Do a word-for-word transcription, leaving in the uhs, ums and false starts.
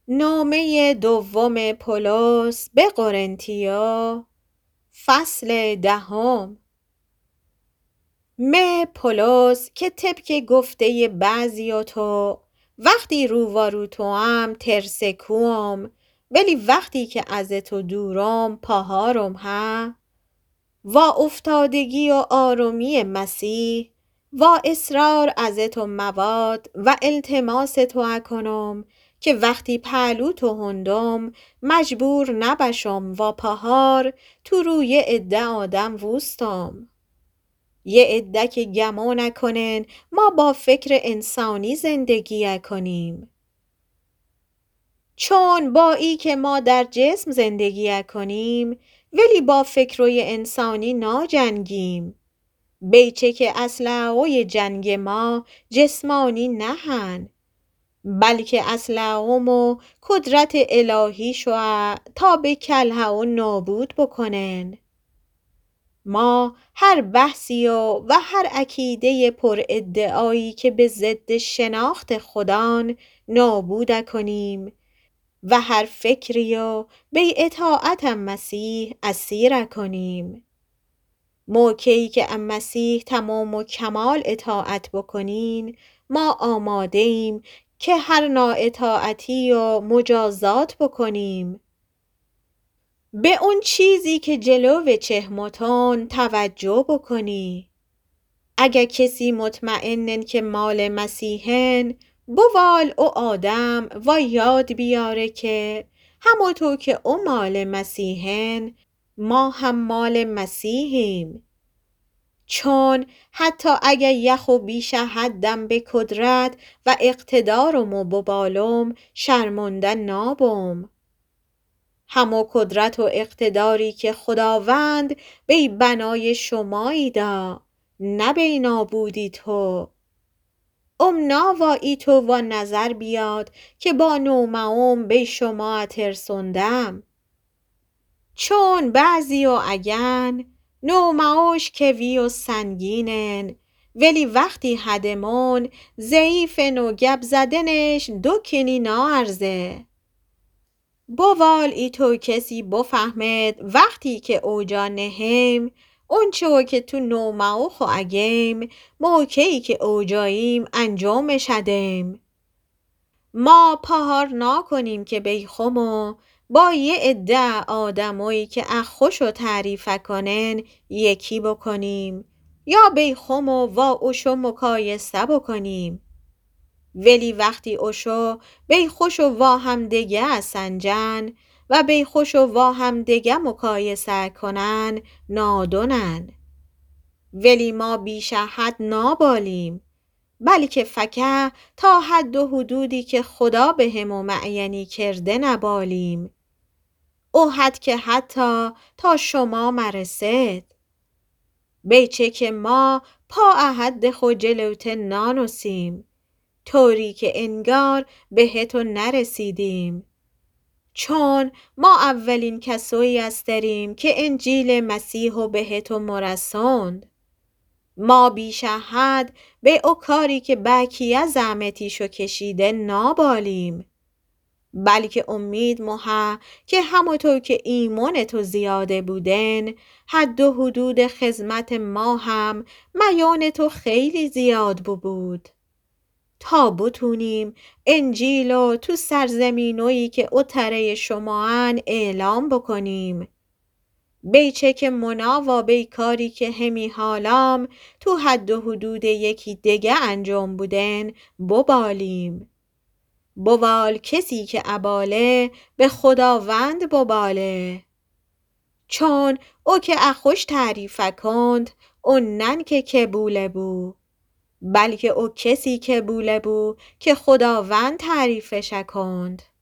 نامه دوم پولس به قرنتیا، فصل دهم. مه پولس که طبق گفته بعضی تو وقتی رووارو تو هم ترسکوم، ولی وقتی که از تو دورم پاهارم ها و افتادگی و آرومی مسیح و اصرار از تو مواد و التماس تو کنم که وقتی پهلو تو هندم مجبور نبشم و پاهار تو روی عده آدم وستم. یه عده که گمو نکنن ما با فکر انسانی زندگی کنیم، چون با ای که ما در جسم زندگی کنیم ولی با فکروی انسانی نا جنگیم. بیچه که اسلحه‌های جنگ ما جسمانی نهن، بلکه اسلحه‌ام و قدرت الهی شوه تا به کلها و نابود بکنن. ما هر بحثی و, و هر عقیده پر ادعایی که به ضد شناخت خدان نابود کنیم و هر فکری و به اطاعت مسیح اسیر کنیم. موقعی که ام مسیح تمام و کمال اطاعت بکنین، ما آماده ایم که هر نااطاعتی و مجازات بکنیم. به اون چیزی که جلو چشمتون توجه بکنی. اگر کسی مطمئنن که مال مسیحن، بوال او آدم و یاد بیاره که همونطور که او مال مسیحن، ما هم مال مسیحیم. چون حتی اگر یخو بیش حدم به قدرت و اقتدارم و ببالم شرمنده نابم. همو قدرت و اقتداری که خداوند به بنای شمایی دا، نه به نابودی تو. ام ناوایی تو و نظر بیاد که با نومهم به شما ترسوندم. چون بعضی و اگن نومهاش کوی و سنگینن، ولی وقتی هدمون ضعیفن و گب زدنش دو کنی نارزه. بوال ای تو کسی بفهمد وقتی که اوجا نهم اون چو که تو نومهو خو اگیم موقعی که اوجاییم انجام شدیم. ما پاهار ناکنیم که بیخمو با یه عده آدمایی که اخوشو تعریف کنن یکی بکنیم یا بیخمو و اوشو مقایسه بکنیم. ولی وقتی اوشو بیخوشو وا هم دگه سنجن و بیخوشو وا هم دگه مقایسه کنن نادونن. ولی ما بیش حد نابالیم، بلکه فقط تا حد و حدودی که خدا به همو معینی کرده نبالیم. او حد که حتی تا شما مرسد. بیچه که ما پا حد خو جلوت نانوسیم، طوری که انگار بهتو نرسیدیم. چون ما اولین کسایی استریم که انجیل مسیحو بهتو مرسوند. ما بیش حد به او کاری که بکیه زحمتیشو کشیده نابالیم، بلکه امید مها که همونطور که ایمان تو زیاده بودن حد و حدود خدمت ما هم میان تو خیلی زیاد بود، تا بتونیم انجیلو تو سرزمینویی که اتره شماان اعلام بکنیم. بیچه که منا و بیکاری که همی حالام تو حد و حدود یکی دگه انجام بودن ببالیم. بوال کسی که اباله به خداوند بباله. چون او که اخوش تعریف کند اون نن که کبوله بو، بلکه او کسی که بوله بو که خداوند تعریفش کند.